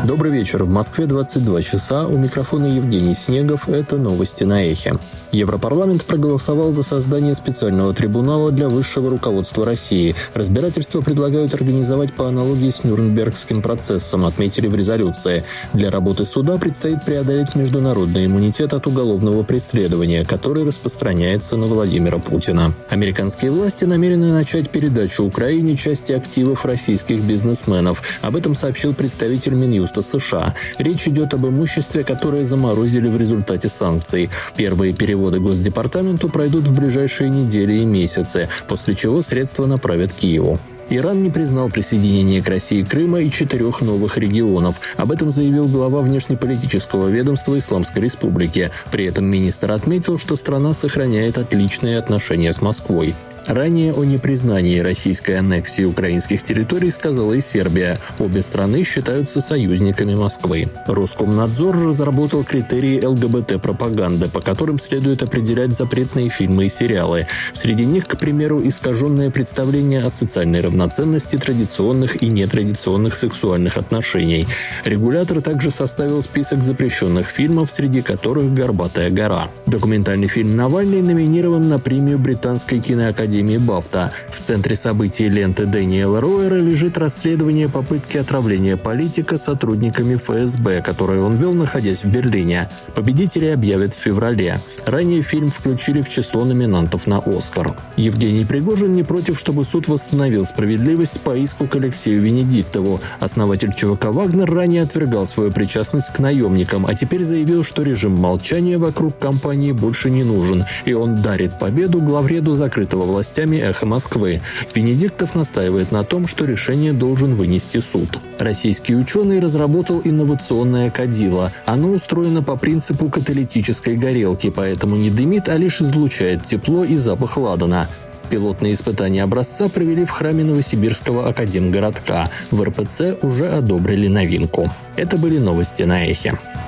Добрый вечер. В Москве 22 часа. У микрофона Евгений Снегов. Это новости на Эхе. Европарламент проголосовал за создание специального трибунала для высшего руководства России. Разбирательство предлагают организовать по аналогии с Нюрнбергским процессом, отметили в резолюции. Для работы суда предстоит преодолеть международный иммунитет от уголовного преследования, который распространяется на Владимира Путина. Американские власти намерены начать передачу Украине части активов российских бизнесменов. Об этом сообщил представитель Минюста США. Речь идет об имуществе, которое заморозили в результате санкций. Первые переводы Госдепартаменту пройдут в ближайшие недели и месяцы, после чего средства направят Киеву. Иран не признал присоединение к России Крыма и 4 новых регионов. Об этом заявил глава внешнеполитического ведомства Исламской Республики. При этом министр отметил, что страна сохраняет отличные отношения с Москвой. Ранее о непризнании российской аннексии украинских территорий сказала и Сербия. Обе страны считаются союзниками Москвы. Роскомнадзор разработал критерии ЛГБТ-пропаганды, по которым следует определять запретные фильмы и сериалы. Среди них, к примеру, искаженное представление о социальной равноценности традиционных и нетрадиционных сексуальных отношений. Регулятор также составил список запрещенных фильмов, среди которых «Горбатая гора». Документальный фильм «Навальный» номинирован на премию Британской киноакадемии Бафта. В центре событий ленты Дэниела Роера лежит расследование попытки отравления политика сотрудниками ФСБ, которое он вел, находясь в Берлине. Победителей объявят в феврале. Ранее фильм включили в число номинантов на «Оскар». Евгений Пригожин не против, чтобы суд восстановил справедливость по иску к Алексею Венедиктову. Основатель ЧВК «Вагнер» ранее отвергал свою причастность к наемникам, а теперь заявил, что режим молчания вокруг компании больше не нужен, и он дарит победу главреду закрытого властями «Эхо Москвы». Венедиктов настаивает на том, что решение должен вынести суд. Российский ученый разработал инновационное кадило. Оно устроено по принципу каталитической горелки, поэтому не дымит, а лишь излучает тепло и запах ладана. Пилотные испытания образца провели в храме Новосибирского академгородка. В РПЦ уже одобрили новинку. Это были новости на Эхе.